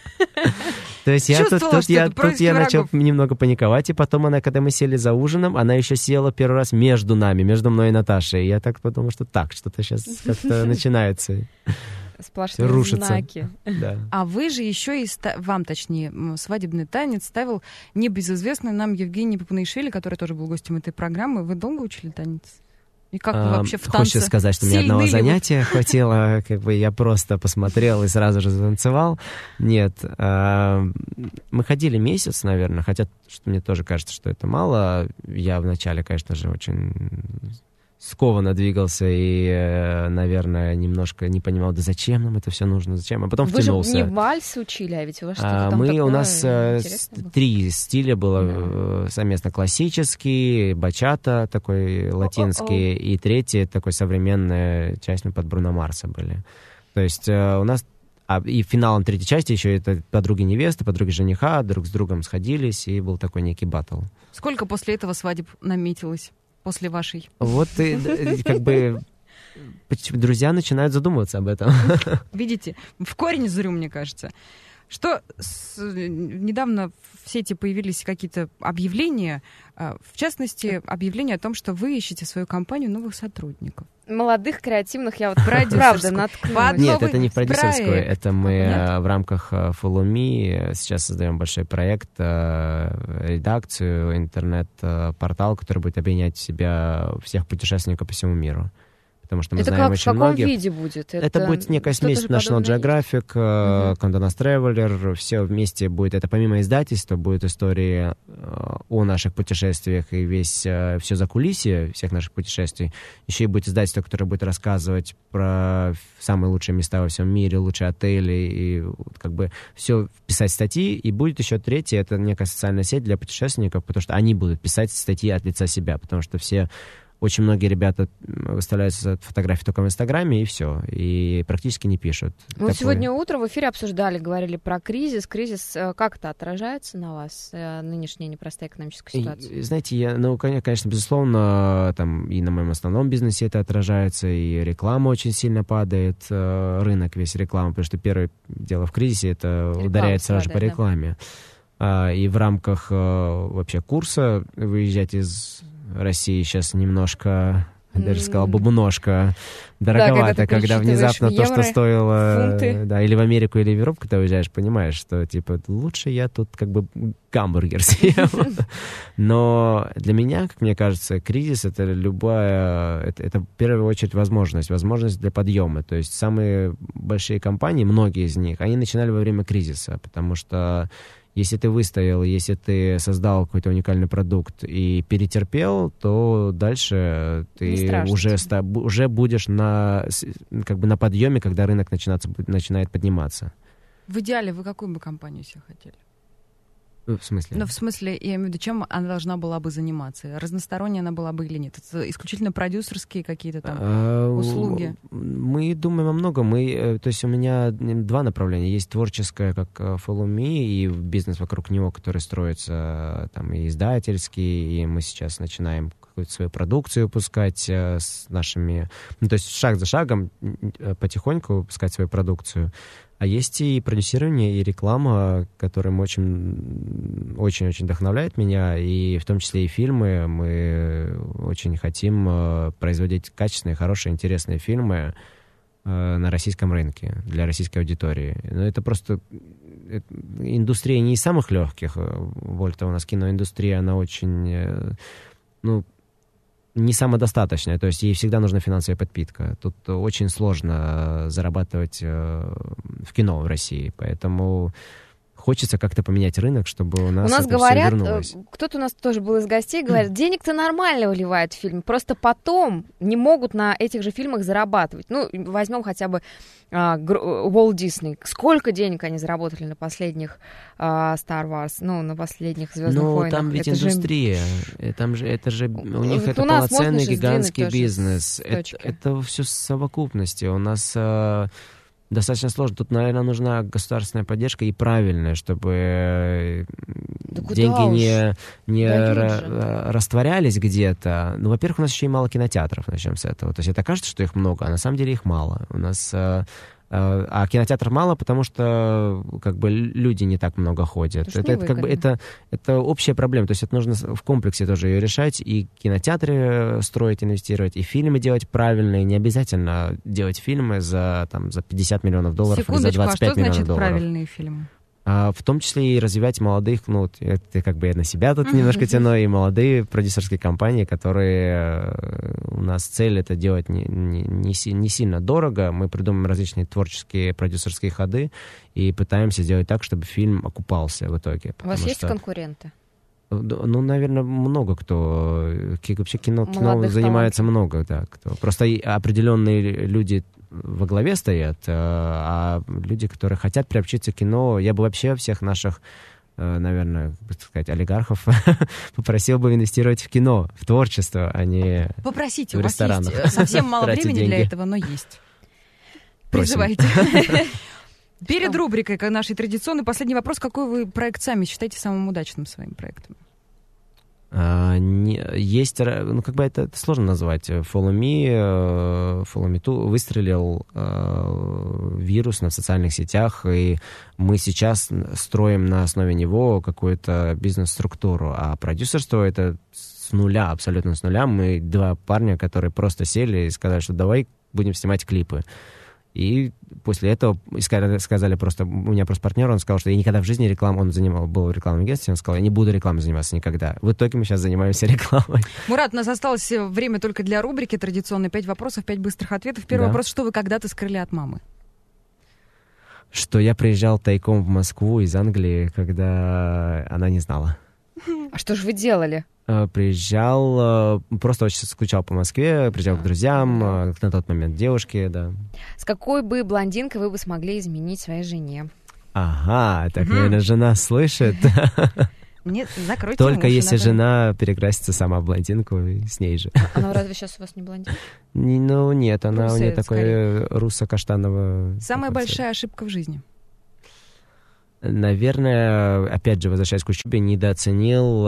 То есть тут я начал немного паниковать, и потом она, когда мы сели за ужином, она еще села первый раз между нами, между мной и Наташей. И я так подумал, что что-то сейчас как-то начинается. Сплошные рушится. знаки. Да. А вы же еще и вам, точнее, свадебный танец ставил небезызвестный нам Евгений Папанишвили, который тоже был гостем этой программы. Вы долго учили танец? И как вы вообще в танце? Хочется сказать, что мне одного занятия хватило, как бы я просто посмотрел и сразу же затанцевал. Нет, мы ходили месяц, наверное, хотя что мне тоже кажется, что это мало. Я вначале, конечно же, очень скованно двигался и, наверное, немножко не понимал, да зачем нам это все нужно, зачем, а потом втянулся. Вы же не вальс учили, а ведь у вас что-то там такое у нас интересное 3 стиля было совместно: классический, бачата такой латинский, и третий такой современная часть, мы под Бруно Марса были. То есть у нас и финалом третьей части еще это подруги невесты, подруги жениха друг с другом сходились, и был такой некий баттл. Сколько после этого свадеб наметилось? После вашей? Вот как бы Друзья начинают задумываться об этом. Видите, в корень зрю, мне кажется. Что недавно в сети появились какие-то объявления, в частности, объявление о том, что вы ищете в свою компанию новых сотрудников. Молодых, креативных, я вот правда наткнулась. Нет, это не в продюсерскую, это мы в рамках Follow Me сейчас создаем большой проект, редакцию, интернет-портал, который будет объединять в себя всех путешественников по всему миру. Потому что мы это знаем как, очень в каком многих. виде будет? Это будет некая смесь National Geographic, Condé Nast Traveler, все вместе будет. Это помимо издательства будут истории о наших путешествиях и все закулисье всех наших путешествий. Еще и будет издательство, которое будет рассказывать про самые лучшие места во всем мире, лучшие отели, и как бы все писать статьи. И будет еще третье, это некая социальная сеть для путешественников, потому что они будут писать статьи от лица себя, потому что очень многие ребята выставляют фотографии только в Инстаграме, и все. И практически не пишут. Мы сегодня утром в эфире обсуждали, говорили про кризис. Кризис, как это отражается на вас, нынешняя непростая экономическая ситуация? Знаете, конечно, безусловно, там и на моем основном бизнесе это отражается, и реклама очень сильно падает, рынок весь рекламы, потому что первое дело в кризисе, это ударяет сразу же по рекламе. Да. И в рамках вообще курса выезжать из России сейчас немножко, даже сказал, бабуножка, дороговато, когда внезапно то, что стоило, да, или в Америку, или в Европу, когда уезжаешь, понимаешь, что, типа, лучше я тут как бы гамбургер съем. Но для меня, как мне кажется, кризис — это это в первую очередь возможность для подъема. То есть самые большие компании, многие из них, они начинали во время кризиса, потому что если ты выстоял, если ты создал какой-то уникальный продукт и перетерпел, то дальше ты уже будешь на подъеме, когда рынок начинает подниматься. В идеале вы какую бы компанию себе хотели? В смысле? В смысле, я имею в виду, чем она должна была бы заниматься? Разносторонняя она была бы или нет? Это исключительно продюсерские какие-то там услуги? Мы думаем о многом. То есть у меня два направления. Есть творческое, как Follow Me, и бизнес вокруг него, который строится там и издательский, и мы сейчас начинаем какую-то свою продукцию выпускать с нашими... то есть шаг за шагом потихоньку выпускать свою продукцию. А есть и продюсирование, и реклама, которая очень-очень вдохновляет меня, и в том числе и фильмы. Мы очень хотим производить качественные, хорошие, интересные фильмы на российском рынке, для российской аудитории. Но это просто... Индустрия не из самых легких. Вольта у нас киноиндустрия, она очень... не самодостаточная, то есть ей всегда нужна финансовая подпитка. Тут очень сложно зарабатывать в кино в России, поэтому хочется как-то поменять рынок, чтобы у нас это говорят, все вернулось. Кто-то у нас тоже был из гостей, говорит, денег-то нормально вливают в фильм, просто потом не могут на этих же фильмах зарабатывать. Возьмем хотя бы Walt Disney. Сколько денег они заработали на последних Star Wars, на последних «Звездных войнах»? Там ведь это индустрия. Это же у них это полноценный гигантский бизнес. Это все в совокупности. У нас... достаточно сложно. Тут, наверное, нужна государственная поддержка и правильная, чтобы деньги не растворялись где-то. Во-первых, у нас еще и мало кинотеатров, начнем с этого. То есть это кажется, что их много, а на самом деле их мало. У нас... А кинотеатров мало, потому что люди не так много ходят. Это общая проблема. То есть это нужно в комплексе тоже ее решать. И кинотеатры строить, инвестировать, и фильмы делать правильные. Не обязательно делать фильмы за 50 миллионов долларов или за 25 миллионов долларов. Что значит правильные фильмы? В том числе и развивать молодых, это я на себя тут немножко тяну, и молодые продюсерские компании, которые у нас цель это делать не сильно дорого. Мы придумываем различные творческие продюсерские ходы и пытаемся сделать так, чтобы фильм окупался в итоге. У вас есть конкуренты? Наверное, много кто. Вообще кино занимается много, да. Просто определенные люди во главе стоят, а люди, которые хотят приобщиться к кино, я бы вообще всех наших, наверное, олигархов попросил бы инвестировать в кино, в творчество, а не Попросите, в ресторанах. У вас есть совсем мало времени для этого, но есть. Призывайте. Перед рубрикой нашей традиционной последний вопрос. Какой вы проект сами считаете самым удачным своим проектом? Есть, ну, как бы это сложно назвать. Follow Me Too выстрелил вирусно в социальных сетях, и мы сейчас строим на основе него какую-то бизнес-структуру. А продюсерство — это с нуля, абсолютно с нуля. Мы два парня, которые просто сели и сказали, что давай будем снимать клипы. И после этого сказали просто, у меня просто партнер, он сказал, что я никогда в жизни рекламу, он был в рекламном агентстве, он сказал, я не буду рекламой заниматься никогда. В итоге мы сейчас занимаемся рекламой. Мурат, у нас осталось время только для рубрики традиционной. 5 вопросов, 5 быстрых ответов. Первый вопрос, что вы когда-то скрыли от мамы? Что я приезжал тайком в Москву из Англии, когда она не знала. А что же вы делали? Приезжал, просто очень скучал по Москве, приезжал к друзьям, на тот момент девушке, да. С какой бы блондинкой вы бы смогли изменить своей жене? Ага, так, наверное, жена слышит. Нет, закройте Только уши, если Наталья. жена перекрасится сама в блондинку, и с ней же. Она разве сейчас у вас не блондин? Ну, нет, она у нее Русая, такой руссо-каштанового. Самая большая ошибка в жизни? Наверное, опять же, возвращаясь к учебе, недооценил,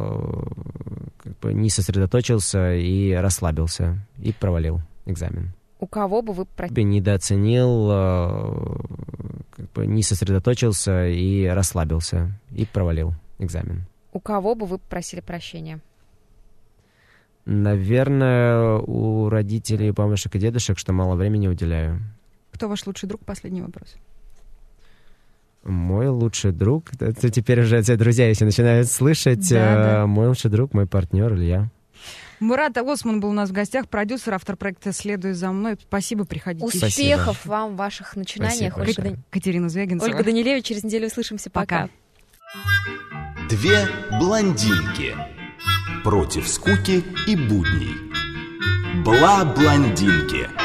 не сосредоточился и расслабился, и провалил экзамен. У кого бы вы просили? Недооценил, не сосредоточился и расслабился, и провалил экзамен. У кого бы вы просили прощения? Наверное, у родителей, бабушек и дедушек, что мало времени уделяю. Кто ваш лучший друг? Последний вопрос. Мой лучший друг, это теперь уже все друзья, если начинают слышать, Да. мой лучший друг, мой партнер Илья. Мурат Осман был у нас в гостях, продюсер, автор проекта «Следуй за мной». Спасибо, приходите. Успехов вам в ваших начинаниях. Спасибо. Катерина Звягинцева. Ольга Данилевич, через неделю услышимся. Пока. Две блондинки против скуки и будней. Бла-блондинки.